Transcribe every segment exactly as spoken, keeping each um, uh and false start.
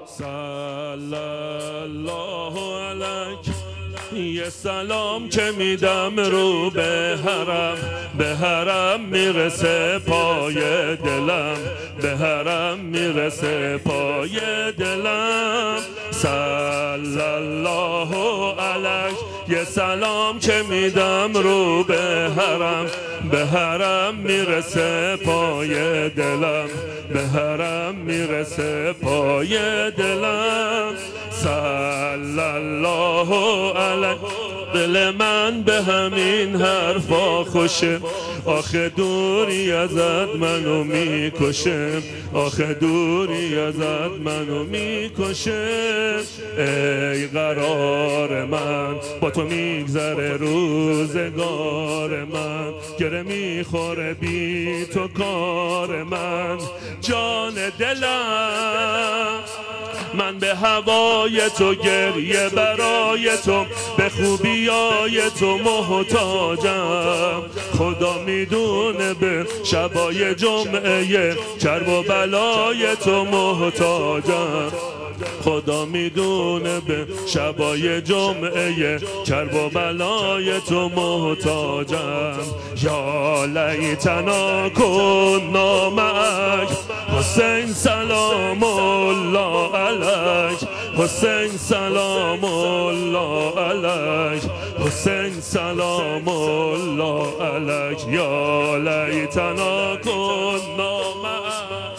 صلی الله علیک. یه سلام که میدم رو به حرم، به حرم میرسه پای دلم، به حرم میرسه پای دلم. صلی الله علیک. یه سلام که میدم رو به حرم، به حرم میرسه پای دلم، به حرم میرسه پای دلم. صلی الله علیک. دل من به همین حرفا خوشه، آخه دوری ازت منو میکشه، آخه دوری ازت منو میکشه. ای قرار من با تو میگذره روزگار من، گره میخوره بی تو کار من. جان دلم من به هوای تو، گریه برای تو، به خوبیای تو محتاجم. خدا میدونه به شبای جمعه کرب و بلای تو محتاجم. خدا میدونه به شبای جمعه کرب و بلای تو محتاجم. یا لیتنا کنا معک حسین سلام الله علیک، حسین سلام الله علیک، حسین سلام الله علیک. یا لیتنا کنا معک.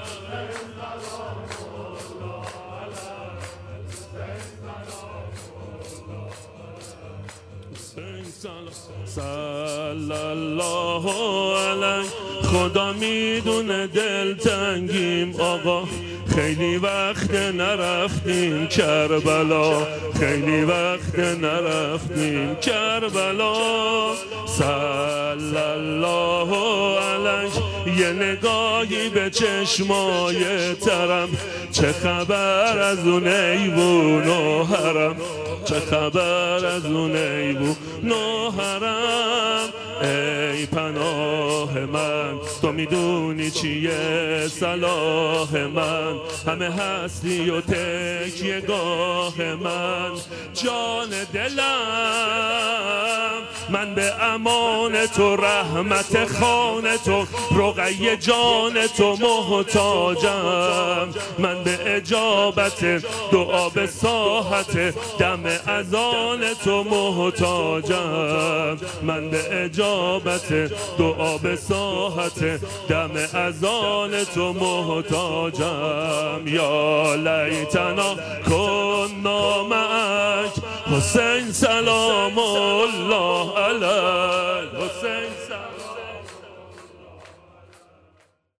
صلی الله علیک. خدا میدونه دل تنگیم آقا، خیلی وقت نرفتیم کربلا، خیلی وقت نرفتیم کربلا. صلی الله علیک. یه نگاهی به چشمای ترم، چه خبر از اون ایوون و حرم، چه خبر از اون ایوون و حرم. ای پناه من تو میدونی چیه صلاح من، همه هستی و تکیه گاه من. جان دلم من به امان تو، رحمت خان تو، رقیه جان تو محتاجم. من به اجابت دعا به ساحت دم اذان تو محتاجم. من به اجابت دعا به ساحت دم اذان تو محتاجم. یا لیتنا کنا معک حسین سلام الله علیک، حسین